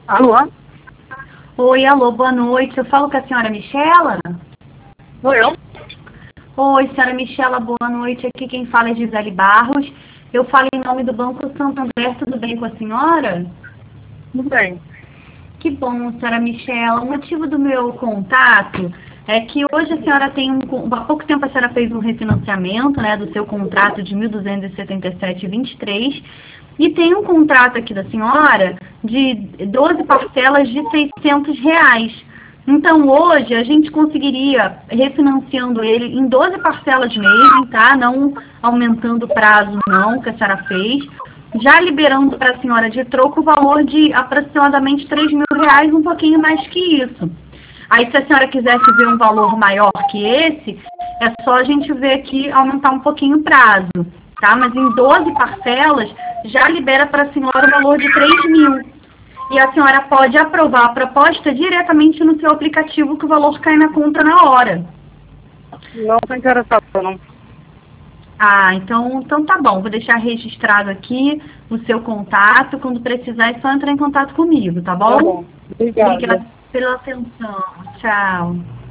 Alô? Oi, alô, boa noite. Eu falo com a senhora Michela? Sou eu? Oi, senhora Michela, boa noite. Aqui quem fala é Gisele Barros. Eu falo em nome do Banco Santander. Tudo bem com a senhora? Tudo bem. Que bom, senhora Michela. O motivo do meu contato é que hoje a senhora há pouco tempo a senhora fez um refinanciamento, né, do seu contrato de 1.277,23 e tem um contrato aqui da senhora de 12 parcelas de R$ 600. Então hoje a gente conseguiria, refinanciando ele em 12 parcelas mesmo, tá? Não aumentando o prazo não, que a senhora fez, já liberando para a senhora de troco o valor de aproximadamente R$ 3.000, um pouquinho mais que isso. Aí se a senhora quisesse ver um valor maior que esse, é só a gente ver aqui aumentar um pouquinho o prazo, tá? Mas em 12 parcelas já libera para a senhora o valor de R$ 3.000. E a senhora pode aprovar a proposta diretamente no seu aplicativo, que o valor cai na conta na hora. Não estou interessado, não. Ah, então tá bom. Vou deixar registrado aqui o seu contato. Quando precisar, é só entrar em contato comigo, tá Tá bom? bom. Obrigada. Obrigada pela atenção. Tchau.